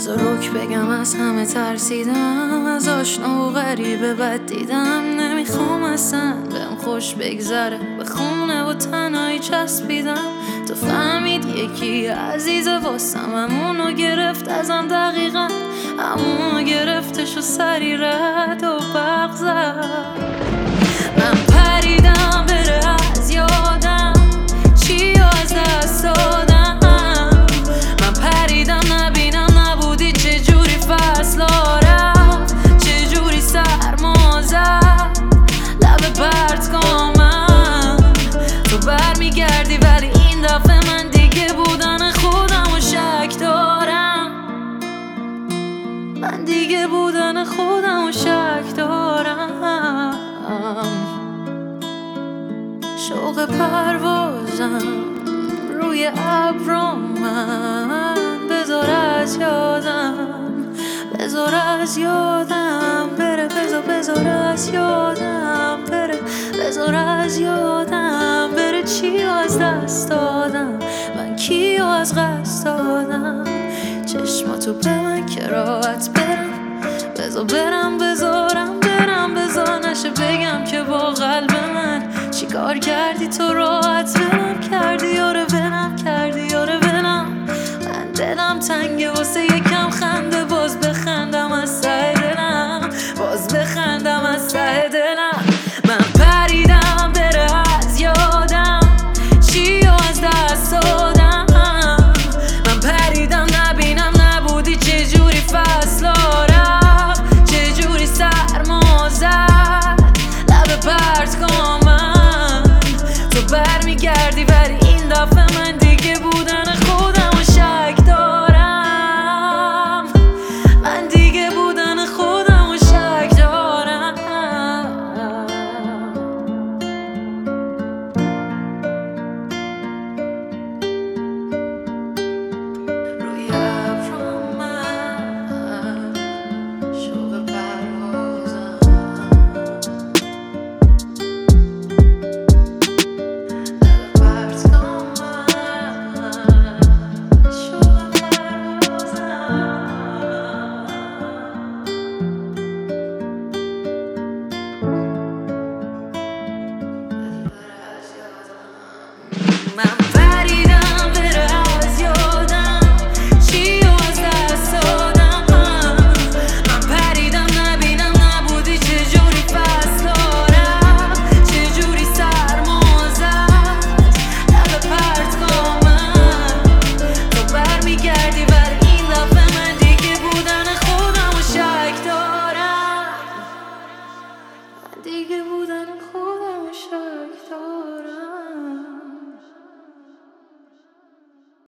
بذار رک بگم از همه ترسیدم، از آشنا و غریبه بد دیدم. نمیخوام اصلا بهم خوش بگذره، به خونه و تنهایی چسبیدم. تو فهمید یکی عزیزه واسم، همونو گرفت ازم دقیقا، همونو گرفتش و سری رد و برق زد. من پریدم بره از یادم، چی از دست دادم. من پریدم نبینم نبودی، چجوری فصلا رفت، چجوری سرما زد لب پرتگامم. تو برمیگردی ولی این دفعه من دیگه بودن خودم و شک دارم. من دیگه بودن خودم و شک دارم. شوق پروازم روی ابرام، من بذار از یادم، بذار از یادم بره، بذار از یادم بره، بذار از یادم بره. چی از دست دادم من، کیو از قصد دادم. چشماتو به من که راحت برم، بذار برم، بذار